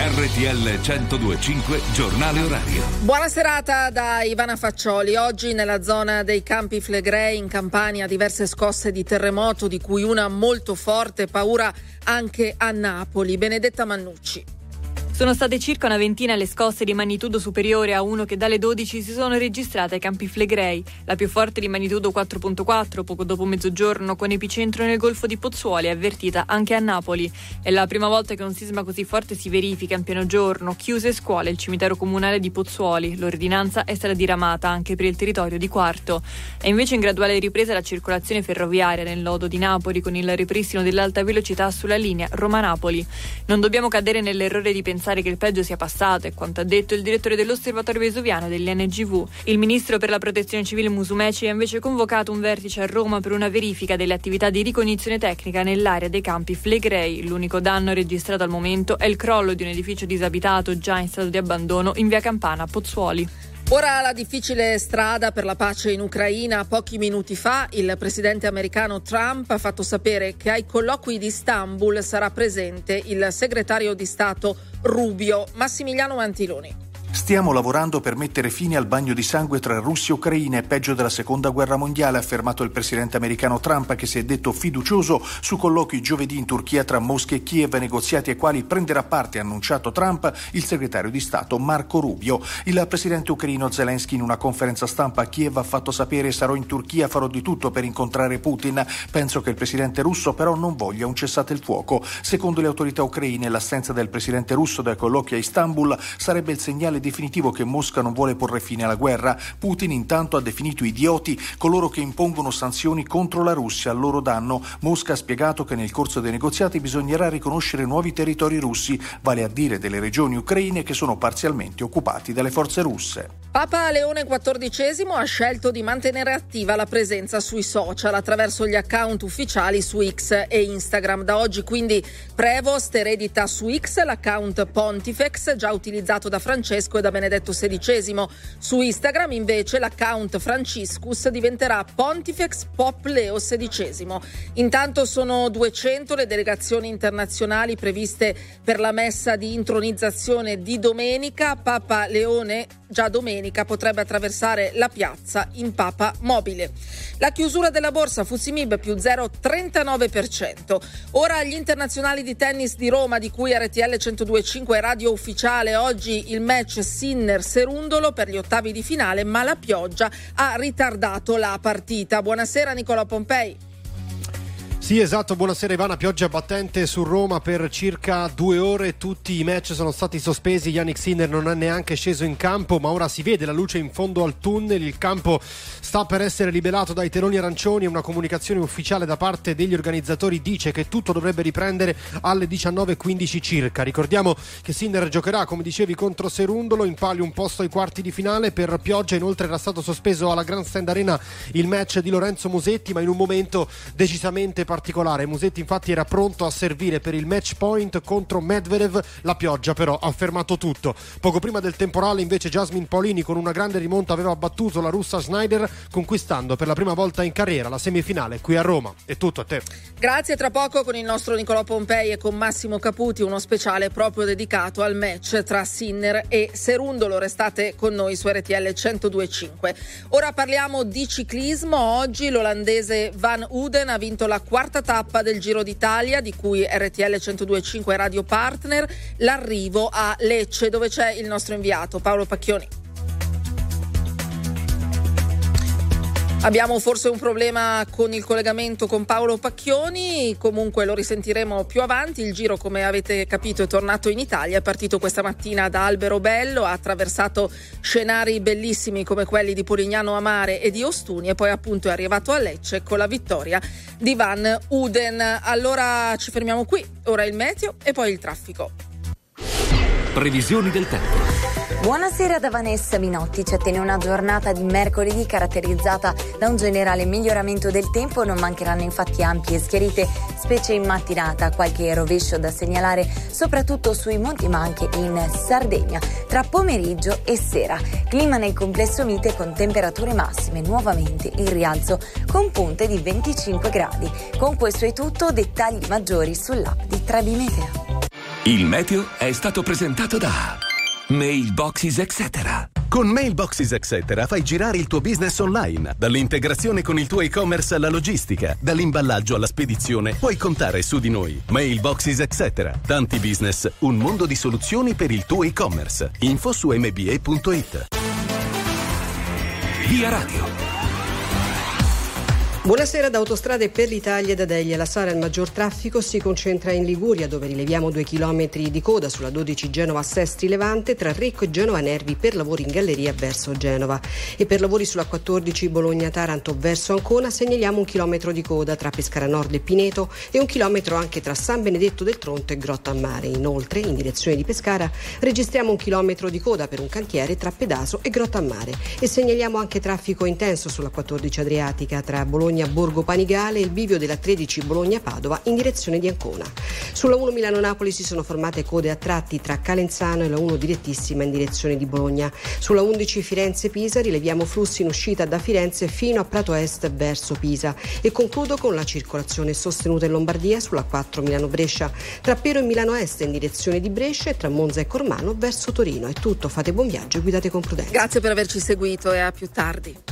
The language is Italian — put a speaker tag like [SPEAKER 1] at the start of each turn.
[SPEAKER 1] RTL 102.5 Giornale Orario.
[SPEAKER 2] Buona serata da Ivana Faccioli. Oggi nella zona dei Campi Flegrei in Campania diverse scosse di terremoto, di cui una molto forte, paura anche a Napoli. Benedetta Mannucci.
[SPEAKER 3] Sono state circa una ventina le scosse di magnitudo superiore a 1 che dalle 12 si sono registrate ai Campi Flegrei. La più forte di magnitudo 4.4 poco dopo mezzogiorno, con epicentro nel Golfo di Pozzuoli, è avvertita anche a Napoli. È la prima volta che un sisma così forte si verifica in pieno giorno. Chiuse scuole, il cimitero comunale di Pozzuoli. L'ordinanza è stata diramata anche per il territorio di Quarto. È invece in graduale ripresa la circolazione ferroviaria nel lodo di Napoli, con il ripristino dell'alta velocità sulla linea Roma-Napoli. Non dobbiamo cadere nell'errore di pensare che il peggio sia passato, è quanto ha detto il direttore dell'Osservatorio Vesuviano dell'NGV. Il ministro per la protezione civile Musumeci ha invece convocato un vertice a Roma per una verifica delle attività di ricognizione tecnica nell'area dei Campi Flegrei. L'unico danno registrato al momento è il crollo di un edificio disabitato già in stato di abbandono in via Campana a Pozzuoli.
[SPEAKER 2] Ora la difficile strada per la pace in Ucraina. Pochi minuti fa il presidente americano Trump ha fatto sapere che ai colloqui di Istanbul sarà presente il segretario di Stato Rubio. Massimiliano Mantiloni.
[SPEAKER 4] Stiamo lavorando per mettere fine al bagno di sangue tra Russia e Ucraina, è peggio della seconda guerra mondiale, ha affermato il presidente americano Trump, che si è detto fiducioso su colloqui giovedì in Turchia tra Mosca e Kiev, negoziati ai quali prenderà parte, ha annunciato Trump, il segretario di Stato Marco Rubio. Il presidente ucraino Zelensky in una conferenza stampa a Kiev ha fatto sapere: sarò in Turchia, farò di tutto per incontrare Putin. Penso che il presidente russo però non voglia un cessate il fuoco. Secondo le autorità ucraine, l'assenza del presidente russo dai colloqui a Istanbul sarebbe il segnale definitivo che Mosca non vuole porre fine alla guerra. Putin intanto ha definito idioti coloro che impongono sanzioni contro la Russia a loro danno. Mosca ha spiegato che nel corso dei negoziati bisognerà riconoscere nuovi territori russi, vale a dire delle regioni ucraine che sono parzialmente occupati dalle forze russe.
[SPEAKER 2] Papa Leone XIV ha scelto di mantenere attiva la presenza sui social attraverso gli account ufficiali su X e Instagram. Da oggi quindi Prevost eredita su X l'account Pontifex, già utilizzato da Francesco e da Benedetto XVI. Su Instagram invece l'account Franciscus diventerà Pontifex Pop Leo XVI. Intanto sono 200 le delegazioni internazionali previste per la messa di intronizzazione di domenica. Papa Leone già domenica potrebbe attraversare la piazza in Papa mobile. La chiusura della borsa FTSE MIB più 0,39%. Ora gli internazionali di tennis di Roma, di cui RTL 102.5 radio ufficiale. Oggi il match Sinner-Serundolo per gli ottavi di finale, ma la pioggia ha ritardato la partita. Buonasera Nicola Pompei.
[SPEAKER 5] Sì, esatto, buonasera Ivana. Pioggia battente su Roma per circa 2 ore, tutti i match sono stati sospesi, Jannik Sinner non è neanche sceso in campo, ma ora si vede la luce in fondo al tunnel, il campo sta per essere liberato dai teloni arancioni, una comunicazione ufficiale da parte degli organizzatori dice che tutto dovrebbe riprendere alle 19:15 circa. Ricordiamo che Sinner giocherà, come dicevi, contro Serundolo, in palio un posto ai quarti di finale. Per pioggia inoltre era stato sospeso alla Grandstand Arena il match di Lorenzo Musetti, ma in un momento decisamente particolare. Musetti infatti era pronto a servire per il match point contro Medvedev, la pioggia però ha fermato tutto. Poco prima del temporale invece Jasmine Paolini con una grande rimonta aveva battuto la russa Schneider, conquistando per la prima volta in carriera la semifinale qui a Roma. È tutto, a te.
[SPEAKER 2] Grazie, tra poco con il nostro Nicolò Pompei e con Massimo Caputi uno speciale proprio dedicato al match tra Sinner e Serundolo. Restate con noi su RTL 102.5. Ora parliamo di ciclismo. Oggi l'olandese Van Uden ha vinto la quarta tappa del Giro d'Italia, di cui RTL 102.5 radio partner. L'arrivo a Lecce, dove c'è il nostro inviato Paolo Pacchioni. Abbiamo forse un problema con il collegamento con Paolo Pacchioni, comunque lo risentiremo più avanti. Il Giro, come avete capito, è tornato in Italia, è partito questa mattina da Alberobello, ha attraversato scenari bellissimi come quelli di Polignano a Mare e di Ostuni e poi appunto è arrivato a Lecce con la vittoria di Van Uden. Allora ci fermiamo qui, ora il meteo e poi il traffico.
[SPEAKER 1] Previsioni del tempo.
[SPEAKER 6] Buonasera da Vanessa Minotti. Ci attende una giornata di mercoledì caratterizzata da un generale miglioramento del tempo. Non mancheranno infatti ampie schiarite, specie in mattinata. Qualche rovescio da segnalare soprattutto sui monti, ma anche in Sardegna tra pomeriggio e sera. Clima nel complesso mite con temperature massime nuovamente in rialzo con punte di 25 gradi. Con questo è tutto, dettagli maggiori sull'app di Trebi Meteo.
[SPEAKER 1] Il meteo è stato presentato da Mailboxes Etc.
[SPEAKER 7] Con Mailboxes Etc. fai girare il tuo business online, dall'integrazione con il tuo e-commerce alla logistica, dall'imballaggio alla spedizione. Puoi contare su di noi. Mailboxes Etc. Tanti business, un mondo di soluzioni per il tuo e-commerce. Info su mba.it.
[SPEAKER 1] Via Radio.
[SPEAKER 8] Buonasera da Autostrade per l'Italia e da Deglia. La Sara, il maggior traffico si concentra in Liguria, dove rileviamo 2 chilometri di coda sulla 12 Genova-Sestri Levante tra Recco e Genova Nervi per lavori in galleria verso Genova. E per lavori sulla 14 Bologna-Taranto verso Ancona segnaliamo 1 chilometro di coda tra Pescara Nord e Pineto e 1 chilometro anche tra San Benedetto del Tronto e Grotta a Mare. Inoltre, in direzione di Pescara, registriamo 1 chilometro di coda per un cantiere tra Pedaso e Grotta a Mare. E segnaliamo anche traffico intenso sulla 14 Adriatica tra Bologna Borgo Panigale e il bivio della 13 Bologna-Padova in direzione di Ancona. Sulla 1 Milano-Napoli si sono formate code a tratti tra Calenzano e la 1 direttissima in direzione di Bologna. Sulla 11 Firenze-Pisa rileviamo flussi in uscita da Firenze fino a Prato Est verso Pisa. E concludo con la circolazione sostenuta in Lombardia sulla 4 Milano-Brescia tra Pero e Milano Est in direzione di Brescia e tra Monza e Cormano verso Torino. È tutto, fate buon viaggio e guidate con prudenza.
[SPEAKER 2] Grazie per averci seguito e a più tardi.